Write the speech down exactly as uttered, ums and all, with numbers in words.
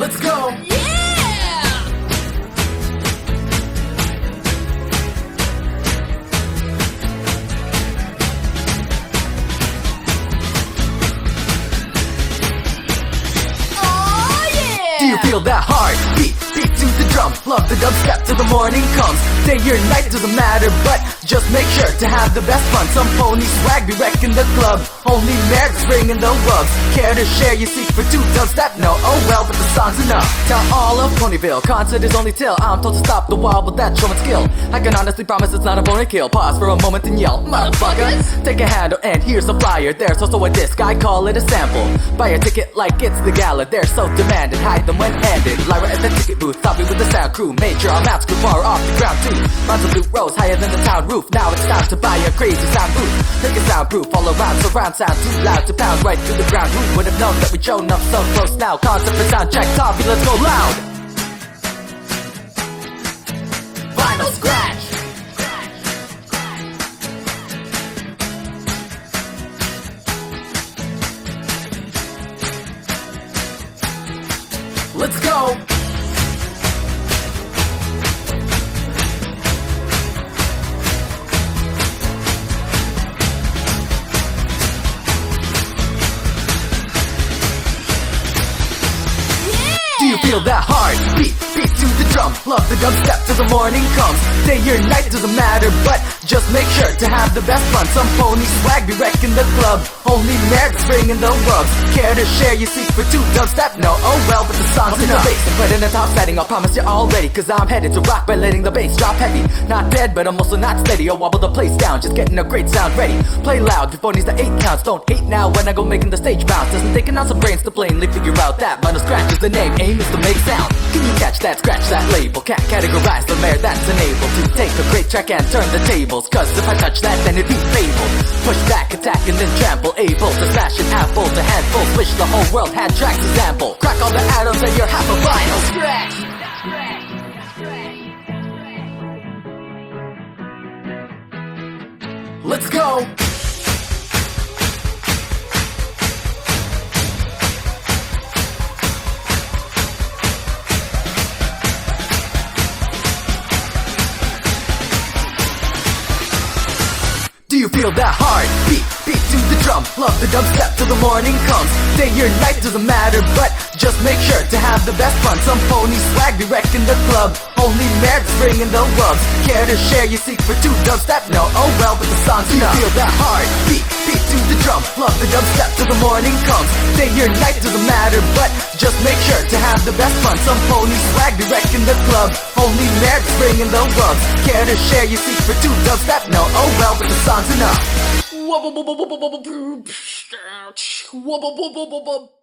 Let's go! Yeah! Oh yeah! Do you feel that heart beat? Beat to the drum, love the dubstep till the morning comes. Day or night doesn't matter, but just make sure to have the best fun. Some pony swag be wrecking the club, only nerds ringing the rubs. Care to share your secret to dubstep? No, oh well, but the song's enough. Tell all of Ponyville, concert is only till I'm told to stop the wall with that showman skill. I can honestly promise it's not a pony kill. Pause for a moment and yell, motherfucker. Take a handle and here's a flyer. There's also a disc, I call it a sample. Buy a ticket like it's the gala, they're so demanded. Hide them when handed. Lyra at the ticket booth, thought we with the sound crew. Made sure our maps grew far off the ground too. Runs of loot rose higher than the town roof. Now it's time to buy a crazy sound booth. Make it soundproof all around, surround sound too loud to pound right through the ground. Who would have known that we'd shown up so close now? Concept and sound check, Toffee, let's go loud. Vinyl scratch. Let's go. Do you feel that heart beat? Beat to the drum, love the dubstep till the morning comes. Day or night doesn't matter, but just make sure to have the best fun. Some pony swag be wrecking the club, only nerds ringing the rubs. Care to share your secret to dubstep? No, oh well, but the song's enough. Put in the bass and put in a top setting, I'll promise you all ready, cause I'm headed to rock by letting the bass drop heavy. Not dead, but I'm also not steady. I'll wobble the place down, just getting a great sound ready. Play loud before needs the eight counts. Don't hate now when I go making the stage bounce. Doesn't take an ounce of brains to plainly figure out that Vinyl scratch is the name, aim is to make sound. Can you catch that, scratch that label? Can't categorize the mayor that's unable to take a great track and turn the tables. Cause if I touch that, then it'd be fabled. Push back, attack, and then trample. Able to smash an apple to handful. Wish the whole world had tracks as ample. Crack all the atoms and you're half a vinyl scratch. Let's go. Do you feel that heart beat? Beat to the drum, love the dubstep till the morning comes. Day or night doesn't matter, but just make sure to have the best fun. Some pony swag be wrecking the club, only nerds ringing the rubs. Care to share your secret to dubstep? No, oh well, but the song's enough. Do you feel that heart beat? Beat to the drum, love the dubstep till the morning comes. Day or night doesn't matter, but just make sure to have the best fun. Some pony swag be wrecking the club, only nerds ringing the rubs. Care to share your secret to dubstep? No, oh well, but the song's enough.